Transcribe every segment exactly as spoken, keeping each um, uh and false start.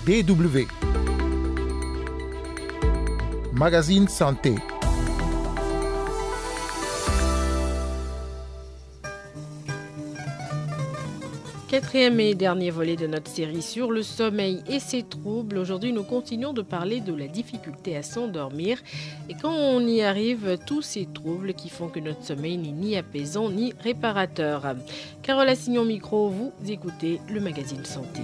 B W. Magazine Santé. Quatrième et dernier volet de notre série sur le sommeil et ses troubles. Aujourd'hui, nous continuons de parler de la difficulté à s'endormir. Et quand on y arrive, tous ces troubles qui font que notre sommeil n'est ni apaisant ni réparateur. Carole Assignon micro, vous écoutez le magazine Santé.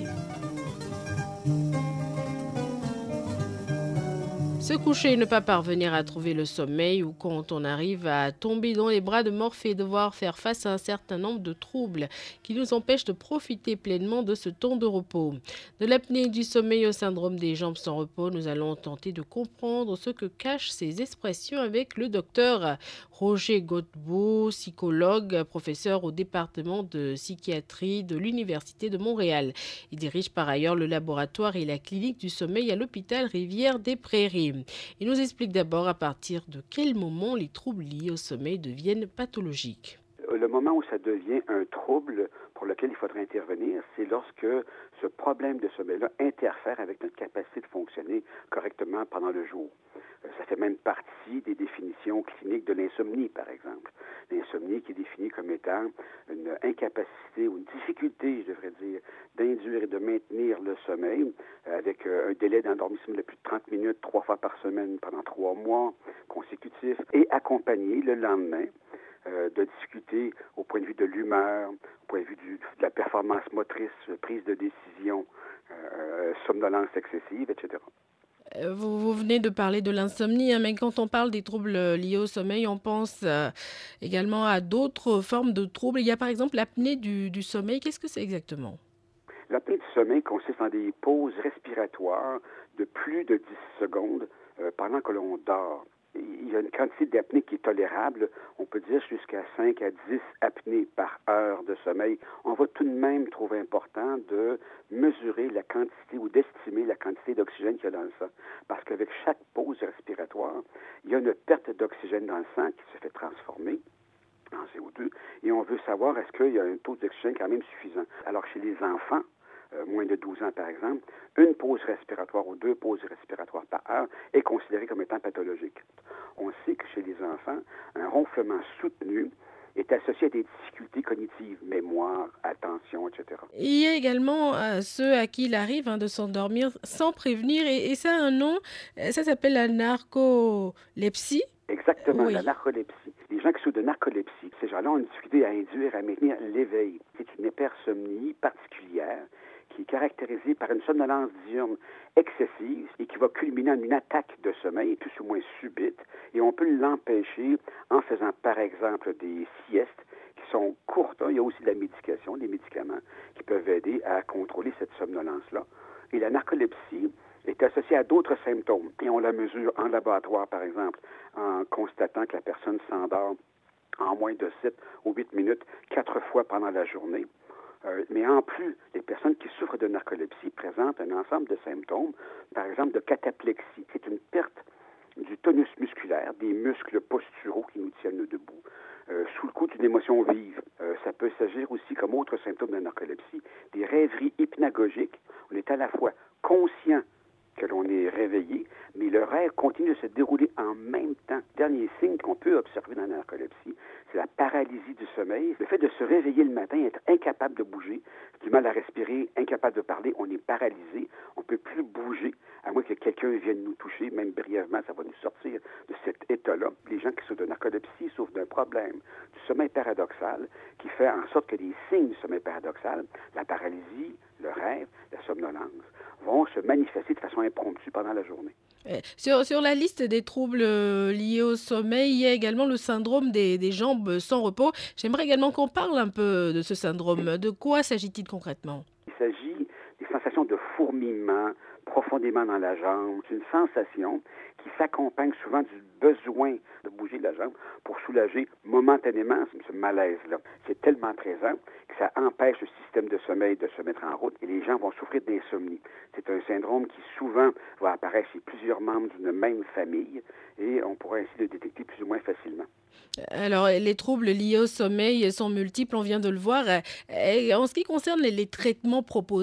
Se coucher et ne pas parvenir à trouver le sommeil, ou quand on arrive à tomber dans les bras de Morphée et devoir faire face à un certain nombre de troubles qui nous empêchent de profiter pleinement de ce temps de repos. De l'apnée du sommeil au syndrome des jambes sans repos, nous allons tenter de comprendre ce que cachent ces expressions avec le docteur Roger Godbout, psychologue, professeur au département de psychiatrie de l'Université de Montréal. Il dirige par ailleurs le laboratoire et la clinique du sommeil à l'hôpital Rivière-des-Prairies. Il nous explique d'abord à partir de quel moment les troubles liés au sommeil deviennent pathologiques. Le moment où ça devient un trouble pour lequel il faudrait intervenir, c'est lorsque ce problème de sommeil-là interfère avec notre capacité de fonctionner correctement pendant le jour. Ça fait même partie des définitions cliniques de l'insomnie, par exemple. L'insomnie qui est définie comme étant une incapacité ou une difficulté, je devrais dire, d'induire et de maintenir le sommeil avec un délai d'endormissement de plus de trente minutes, trois fois par semaine pendant trois mois consécutifs et accompagné le lendemain Euh, de difficultés au point de vue de l'humeur, au point de vue du, de la performance motrice, prise de décision, euh, somnolence excessive, et cetera. Vous, vous venez de parler de l'insomnie, hein, mais quand on parle des troubles liés au sommeil, on pense euh, également à d'autres formes de troubles. Il y a par exemple l'apnée du, du sommeil. Qu'est-ce que c'est exactement? L'apnée du sommeil consiste en des pauses respiratoires de plus de dix secondes euh, pendant que l'on dort. Il y a une quantité d'apnée qui est tolérable, on peut dire jusqu'à cinq à dix apnées par heure de sommeil. On va tout de même trouver important de mesurer la quantité ou d'estimer la quantité d'oxygène qu'il y a dans le sang. Parce qu'avec chaque pause respiratoire, il y a une perte d'oxygène dans le sang qui se fait transformer en C O deux et on veut savoir est-ce qu'il y a un taux d'oxygène quand même suffisant. Alors chez les enfants, Euh, moins de douze ans par exemple, une pause respiratoire ou deux pauses respiratoires par heure est considérée comme étant pathologique. On sait que chez les enfants, un ronflement soutenu est associé à des difficultés cognitives, mémoire, attention, et cetera. Il y a également euh, ceux à qui il arrive hein, de s'endormir sans prévenir, et, et ça a un nom, ça s'appelle la narcolepsie. Exactement, Oui. La narcolepsie. Les gens qui souffrent de narcolepsie, ces gens-là ont une difficulté à induire, à maintenir l'éveil. C'est une hypersomnie particulière qui est caractérisée par une somnolence diurne excessive et qui va culminer en une attaque de sommeil plus ou moins subite. Et on peut l'empêcher en faisant, par exemple, des siestes qui sont courtes. Il y a aussi de la médication, des médicaments qui peuvent aider à contrôler cette somnolence-là. Et la narcolepsie est associée à d'autres symptômes. Et on la mesure en laboratoire, par exemple, en constatant que la personne s'endort en moins de sept ou huit minutes, quatre fois pendant la journée. Euh, mais en plus, les personnes qui souffrent de narcolepsie présentent un ensemble de symptômes, par exemple de cataplexie. C'est une perte du tonus musculaire, des muscles posturaux qui nous tiennent debout, euh, sous le coup d'une émotion vive. Euh, ça peut s'agir aussi, comme autre symptôme de narcolepsie, des rêveries hypnagogiques. On est à la fois conscient que l'on est réveillé, mais le rêve continue de se dérouler en même temps. Dernier signe qu'on peut observer dans la narcolepsie, c'est la paralysie du sommeil. Le fait de se réveiller le matin, être incapable de bouger, du mal à respirer, incapable de parler, on est paralysé, on ne peut plus bouger, à moins que quelqu'un vienne nous toucher, même brièvement, ça va nous sortir de cet état-là. Les gens qui souffrent de narcolepsie souffrent d'un problème du sommeil paradoxal qui fait en sorte que les signes du sommeil paradoxal, la paralysie, le rêve, la somnolence, vont se manifester de façon impromptue pendant la journée. Sur, sur la liste des troubles liés au sommeil, il y a également le syndrome des, des jambes sans repos. J'aimerais également qu'on parle un peu de ce syndrome. De quoi s'agit-il concrètement? Il s'agit des sensations de fourmillement profondément dans la jambe. C'est une sensation qui s'accompagne souvent du besoin de bouger la jambe pour soulager momentanément ce malaise-là. C'est tellement présent que ça empêche le système de sommeil de se mettre en route et les gens vont souffrir d'insomnie. C'est un syndrome qui souvent va apparaître chez plusieurs membres d'une même famille et on pourra ainsi le détecter plus ou moins facilement. Alors, les troubles liés au sommeil sont multiples, on vient de le voir. Et en ce qui concerne les, les traitements proposés, est-ce que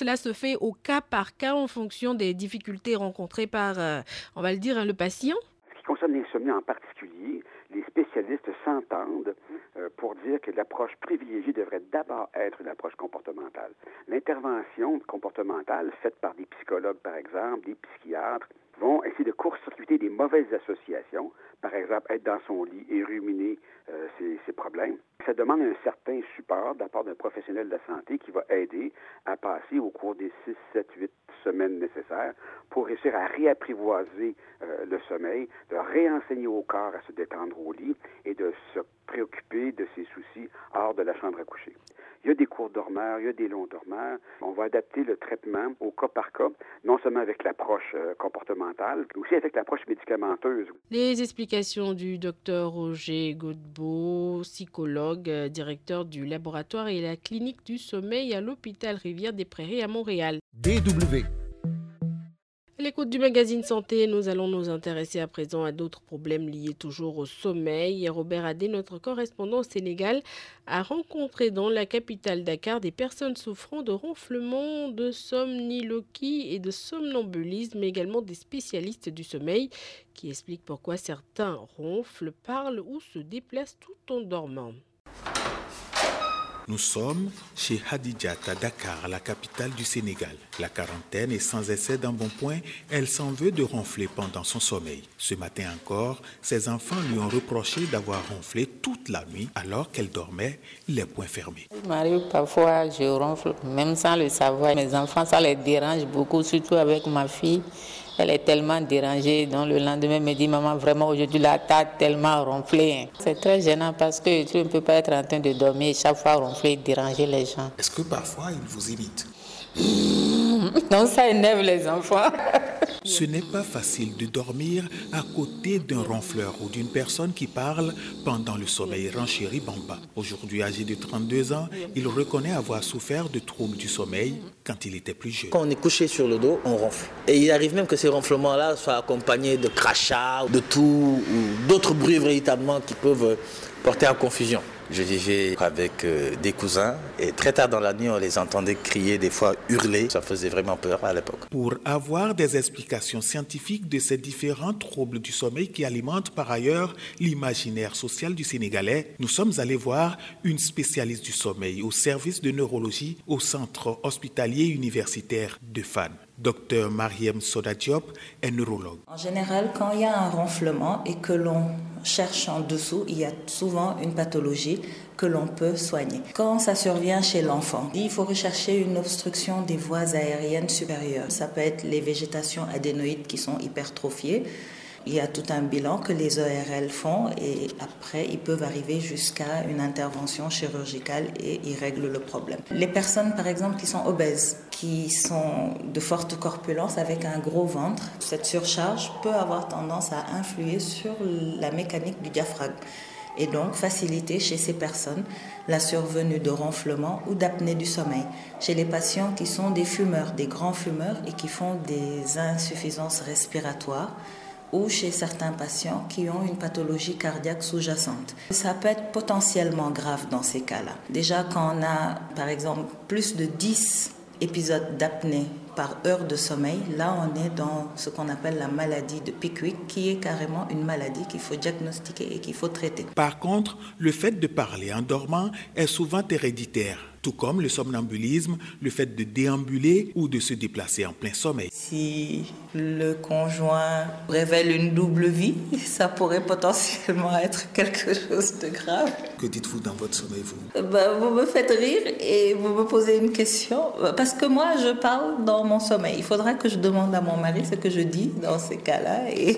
cela se fait au cas par cas en fonction des difficultés rencontrées par, euh, on va le dire, hein, le patient? Ce qui concerne l'insomnie en particulier, les spécialistes s'entendent euh, pour dire que l'approche privilégiée devrait d'abord être une approche comportementale. L'intervention comportementale faite par des psychologues, par exemple, des psychiatres, vont essayer de court-circuiter des mauvaises associations, par exemple être dans son lit et ruminer euh, ses, ses problèmes. Ça demande un certain support de la part d'un professionnel de la santé qui va aider à passer au cours des six, sept, huit semaines nécessaires pour réussir à réapprivoiser euh, le sommeil, de réenseigner au corps à se détendre au lit et de se préoccuper de ses soucis hors de la chambre à coucher. Il y a des courts dormeurs, il y a des longs dormeurs. On va adapter le traitement au cas par cas, non seulement avec l'approche euh, comportementale, mais aussi avec l'approche médicamenteuse. Les explications du docteur Roger Godbout, psychologue, euh, directeur du laboratoire et la clinique du sommeil à l'hôpital Rivière-des-Prairies à Montréal. D W. À l'écoute du magazine Santé, nous allons nous intéresser à présent à d'autres problèmes liés toujours au sommeil. Robert Adé, notre correspondant au Sénégal, a rencontré dans la capitale Dakar des personnes souffrant de ronflements, de somniloquie et de somnambulisme, mais également des spécialistes du sommeil qui expliquent pourquoi certains ronflent, parlent ou se déplacent tout en dormant. Nous sommes chez Hadijat à Dakar, la capitale du Sénégal. La quarantaine est sans essai d'embonpoint. Elle s'en veut de ronfler pendant son sommeil. Ce matin encore, ses enfants lui ont reproché d'avoir ronflé toute la nuit alors qu'elle dormait les poings fermés. Il m'arrive parfois, je ronfle, même sans le savoir. Mes enfants, ça les dérange beaucoup, surtout avec ma fille. Elle est tellement dérangée, donc le lendemain, elle me dit, maman, vraiment, aujourd'hui, la tête tellement ronflée. C'est très gênant parce que tu ne peux pas être en train de dormir et chaque fois ronfler, déranger les gens. Est-ce que parfois, il vous imite? Non, ça énerve les enfants. Ce n'est pas facile de dormir à côté d'un ronfleur ou d'une personne qui parle pendant le sommeil. Renchéri Bamba, aujourd'hui âgé de trente-deux ans, il reconnaît avoir souffert de troubles du sommeil quand il était plus jeune. Quand on est couché sur le dos, on ronfle. Et il arrive même que ces ronflements-là soient accompagnés de crachats, de tout, ou d'autres bruits véritablement qui peuvent porter à confusion. Je vivais avec euh, des cousins et très tard dans la nuit, on les entendait crier, des fois hurler. Ça faisait vraiment peur à l'époque. Pour avoir des explications scientifiques de ces différents troubles du sommeil qui alimentent par ailleurs l'imaginaire social du Sénégalais, nous sommes allés voir une spécialiste du sommeil au service de neurologie au centre hospitalier universitaire de Fann. Docteur Mariem Soda Diop est neurologue. En général, quand il y a un ronflement et que l'on cherche en dessous, il y a souvent une pathologie que l'on peut soigner. Quand ça survient chez l'enfant, il faut rechercher une obstruction des voies aériennes supérieures. Ça peut être les végétations adénoïdes qui sont hypertrophiées. Il y a tout un bilan que les O R L font et après, ils peuvent arriver jusqu'à une intervention chirurgicale et ils règlent le problème. Les personnes, par exemple, qui sont obèses, qui sont de forte corpulence avec un gros ventre, cette surcharge peut avoir tendance à influer sur la mécanique du diaphragme et donc faciliter chez ces personnes la survenue de ronflements ou d'apnée du sommeil. Chez les patients qui sont des fumeurs, des grands fumeurs et qui font des insuffisances respiratoires, ou chez certains patients qui ont une pathologie cardiaque sous-jacente. Ça peut être potentiellement grave dans ces cas-là. Déjà, quand on a, par exemple, plus de dix épisodes d'apnée par heure de sommeil, là, on est dans ce qu'on appelle la maladie de Pickwick, qui est carrément une maladie qu'il faut diagnostiquer et qu'il faut traiter. Par contre, le fait de parler en dormant est souvent héréditaire, tout comme le somnambulisme, le fait de déambuler ou de se déplacer en plein sommeil. Si le conjoint révèle une double vie, ça pourrait potentiellement être quelque chose de grave. Que dites-vous dans votre sommeil, vous? Ben, vous me faites rire et vous me posez une question, parce que moi, je parle dans mon sommeil. Il faudra que je demande à mon mari ce que je dis dans ces cas-là et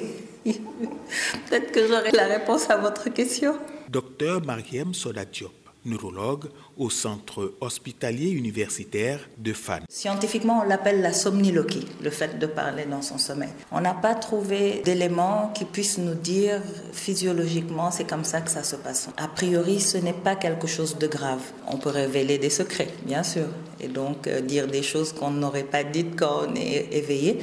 peut-être que j'aurai la réponse à votre question. Docteur Mariem Soda Diop, neurologue au centre hospitalier universitaire de Fann. Scientifiquement, on l'appelle la somniloquie, le fait de parler dans son sommeil. On n'a pas trouvé d'éléments qui puissent nous dire physiologiquement c'est comme ça que ça se passe. A priori, ce n'est pas quelque chose de grave. On peut révéler des secrets, bien sûr, et donc euh, dire des choses qu'on n'aurait pas dites quand on est éveillé.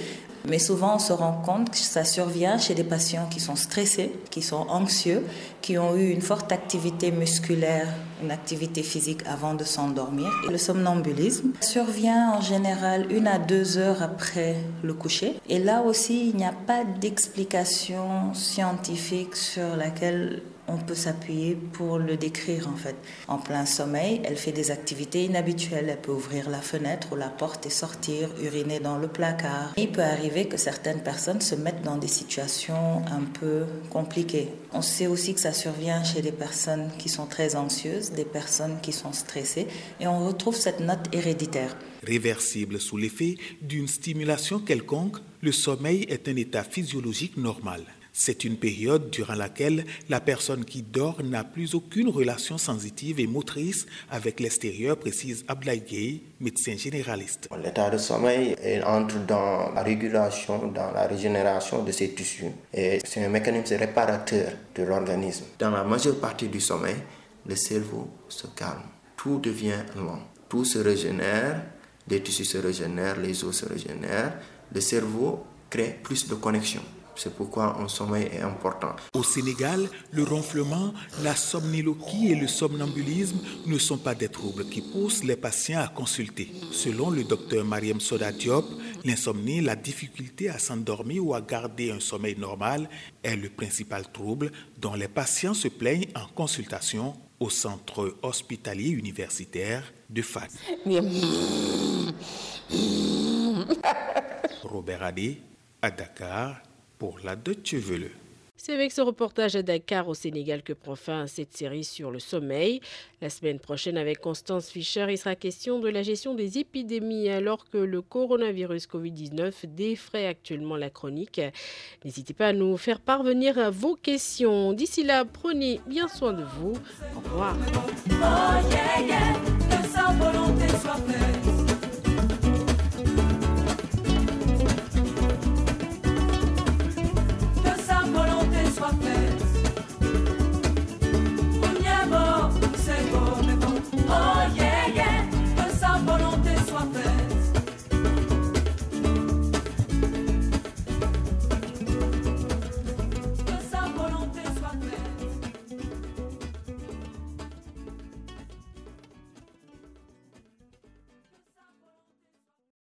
Mais souvent, on se rend compte que ça survient chez des patients qui sont stressés, qui sont anxieux, qui ont eu une forte activité musculaire, une activité physique avant de s'endormir. Le somnambulisme survient en général une à deux heures après le coucher. Et là aussi, il n'y a pas d'explication scientifique sur laquelle on peut s'appuyer pour le décrire en fait. En plein sommeil, elle fait des activités inhabituelles. Elle peut ouvrir la fenêtre ou la porte et sortir, uriner dans le placard. Il peut arriver que certaines personnes se mettent dans des situations un peu compliquées. On sait aussi que ça survient chez des personnes qui sont très anxieuses, des personnes qui sont stressées, et on retrouve cette note héréditaire. Réversible sous l'effet d'une stimulation quelconque, le sommeil est un état physiologique normal. C'est une période durant laquelle la personne qui dort n'a plus aucune relation sensitive et motrice avec l'extérieur, précise Ablaye Gueye, médecin généraliste. L'état de sommeil entre dans la régulation, dans la régénération de ces tissus. Et c'est un mécanisme réparateur de l'organisme. Dans la majeure partie du sommeil, le cerveau se calme. Tout devient lent. Tout se régénère, les tissus se régénèrent, les os se régénèrent. Le cerveau crée plus de connexions. C'est pourquoi un sommeil est important. Au Sénégal, le ronflement, la somniloquie et le somnambulisme ne sont pas des troubles qui poussent les patients à consulter. Selon le docteur Mariam Soda Diop, l'insomnie, la difficulté à s'endormir ou à garder un sommeil normal est le principal trouble dont les patients se plaignent en consultation au centre hospitalier universitaire de Fak. Robert Adé, à Dakar, pour la Deutsche Welle. C'est avec ce reportage à Dakar au Sénégal que prend fin cette série sur le sommeil. La semaine prochaine, avec Constance Fischer, il sera question de la gestion des épidémies alors que le coronavirus covid dix-neuf défraie actuellement la chronique. N'hésitez pas à nous faire parvenir vos questions. D'ici là, prenez bien soin de vous. Au revoir. Oh, yeah, yeah.